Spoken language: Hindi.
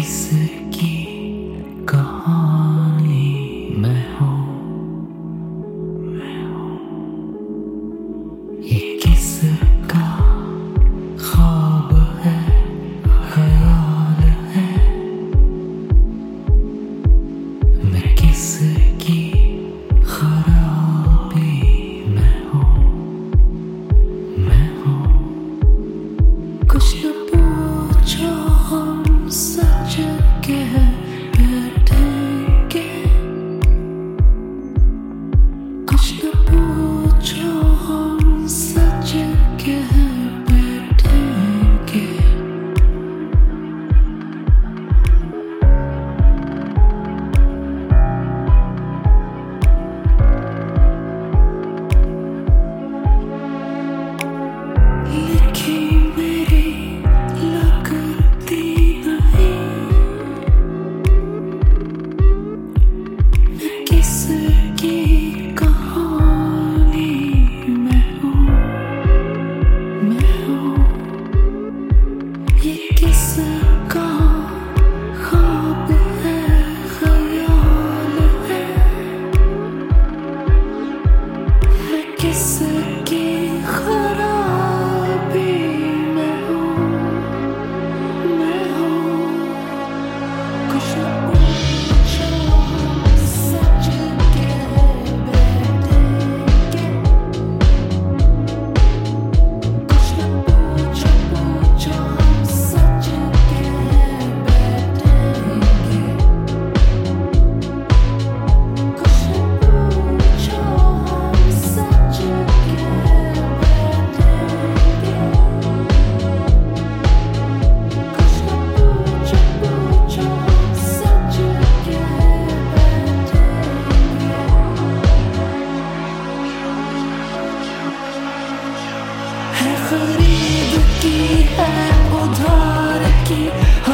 किसकी कहानी मैं हूँ, ये किसका ख्वाब है, ख्याल है, मैं किसकी खराबी मैं हूँ। कुछ न पूछो हम सच कह बैठेंगे, कुछ न पूछो हम सच कह बैठेंगे। लिखी मेरी लगती नहीं, मैं किसकी कहानी मैं हूँ, ये किसका ख्वाब है, ख्याल है, मैं किसकी खराबी मैं हूँ। कुछ न पूछो हम सच कह बैठेंगे, कुछ न पूछो हम सच कह बैठेंगे, कुछ न पूछो हम सच कह बैठेंगे, कुछ न पूछो हम सच कह बैठेंगे। है खरीद की है उधार की